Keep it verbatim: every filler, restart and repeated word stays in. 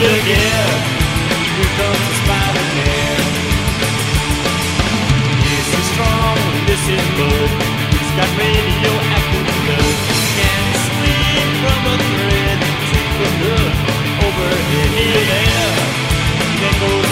look here, here comes the Spider-Man. This is strong, this is good. He's got radioactive blood. Can't sleep from a thread. Take the hook over here, there. Then go